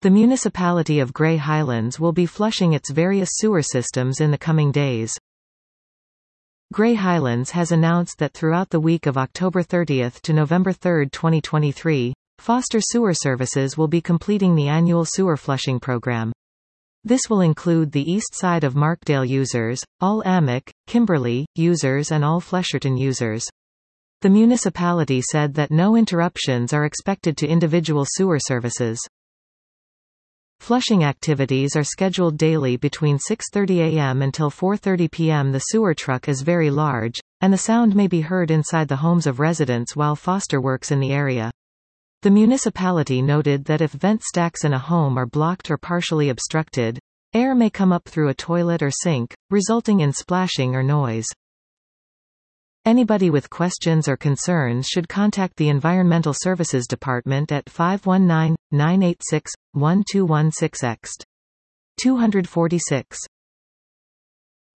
The municipality of Grey Highlands will be flushing its various sewer systems in the coming days. Grey Highlands has announced that throughout the week of October 30 to November 3, 2023, Foster Sewer Services will be completing the annual sewer flushing program. This will include the east side of Markdale users, all Ammock, Kimberley users and all Flesherton users. The municipality said that no interruptions are expected to individual sewer services. Flushing activities are scheduled daily between 6:30 a.m. until 4:30 p.m. The sewer truck is very large, and the sound may be heard inside the homes of residents while Foster works in the area. The municipality noted that if vent stacks in a home are blocked or partially obstructed, air may come up through a toilet or sink, resulting in splashing or noise. Anybody with questions or concerns should contact the Environmental Services Department at 519-986-1216 ext. 246.